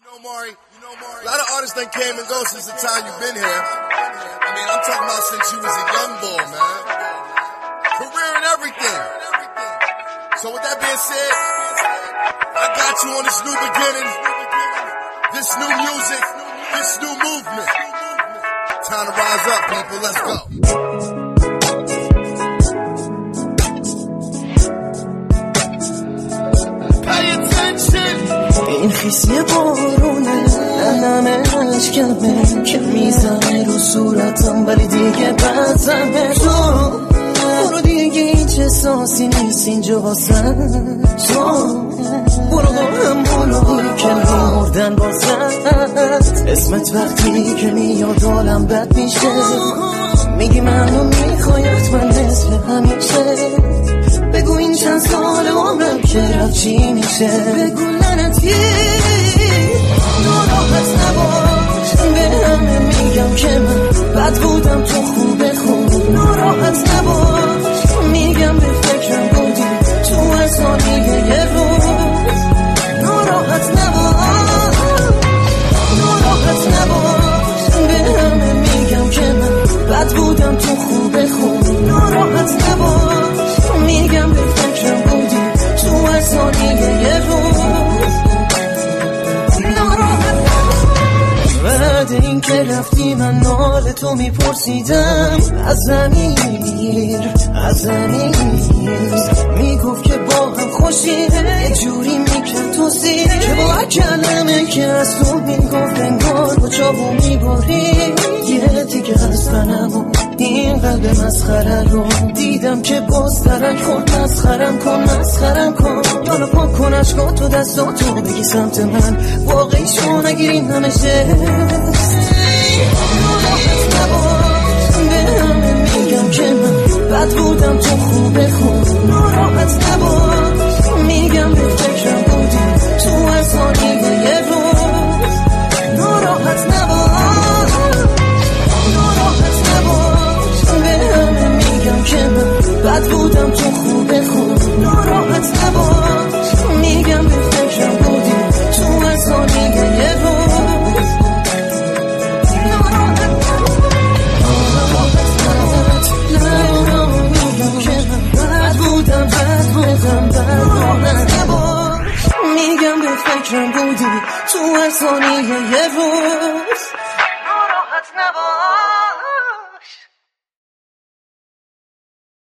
Maury, a lot of artists done came and go since the time you've been here. I mean, I'm talking about since you was a young boy, man. Career and everything. So with that being said, I got you on this new beginning, this new music, this new movement. Time to rise up, people. Let's go. Pay attention. این خیسی بارونه نمه عشقمه که میزنه رو صورتم ولی دیگه بزمه تو برو دیگه هیچ احساسی نیست اینجا واسه تو برو با هم برو که میمردن واسه اسمت وقتی که میاد حالم بد میشه میگی منو میخواید من مثل همیشه بگو این چند سال عمرم که رفت چی میشه بگو لعنتی ناراحت نباش به همه میگم که من بد بودم تو خوبه خوب ناراحت نباش میگم به فکرم بودی تو هر ثانیه یه روز ناراحت نباش به همه میگم که من بد بودم تو خوبه خوب ناراحت نباش میگم به فکرم بودی تو هر ثانیه یه روز بعد این که رفتی من نال تو میپرسیدم از زمین میگفت که با هم خوشیه یه جوری میکرد تو زیر که با کلمه که از تو میگفت انگار با چابو میباری یه دیگه از منم و این قلب مسخره رو دیدم که باز درک خورد مسخرم کن یالا پاک کن اشکا تو دستاتو بگی سمت من واقعی شما نگیریم همشه ناراحت نباش به همه میگم که من بد بودم تو خوبه خوب ناراحت نباش میگم به فکرم بودی تو هر ثانیه یه روز ناراحت نباش به همه میگم که من بد بودم تو خوبه خوب ناراحت نباش میگم به فکرم بودی تو هر ثانیه یه روز میگم به فکرم بودی تو هر ثانیه یه روز